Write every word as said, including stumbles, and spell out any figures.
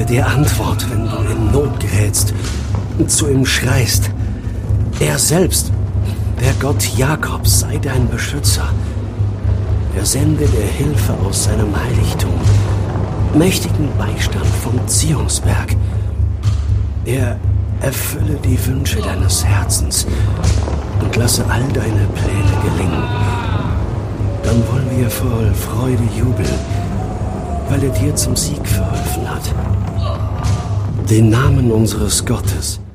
dir Antwort, wenn du in Not gerätst und zu ihm schreist. Er selbst, der Gott Jakobs, sei dein Beschützer. Er sende dir Hilfe aus seinem Heiligtum, mächtigen Beistand vom Zionsberg. Er erfülle die Wünsche deines Herzens und lasse all deine Pläne gelingen. Dann wollen wir voll Freude jubeln, weil er dir zum Sieg verholfen hat. Den Namen unseres Gottes